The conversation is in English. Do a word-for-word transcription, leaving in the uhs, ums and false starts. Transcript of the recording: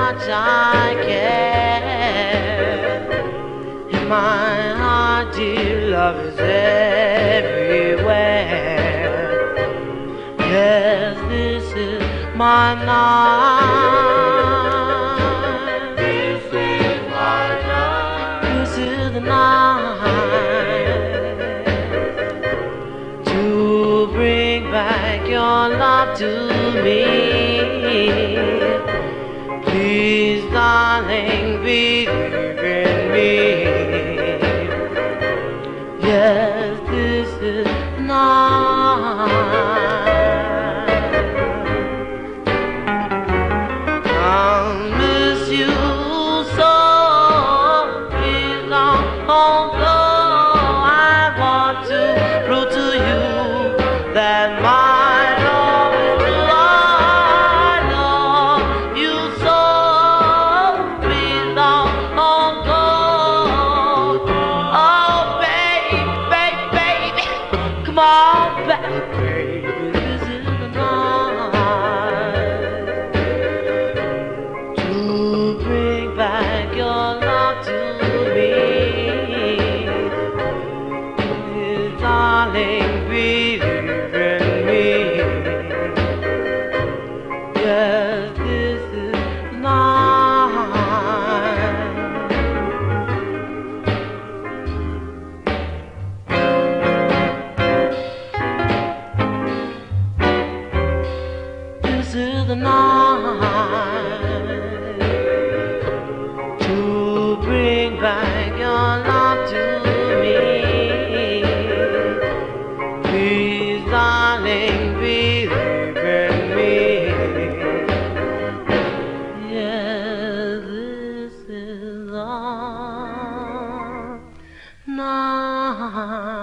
much I care. In my heart, dear, love is everywhere. Yes, this is my night. This is my night. This is the night to bring back your love to me. Please, darling, believe in me. Yes, this is the night. I'll miss you so. Please don't go. I want to prove to you that my love is true. I love you so. Please don't go. Oh, baby, baby, baby, come on back, baby. This is the night to bring back your love to me. Please, darling, believe in me. Yes, this is the night. This is the night to bring back your love to me. Please, darling, believe in me. Yes, this is the night.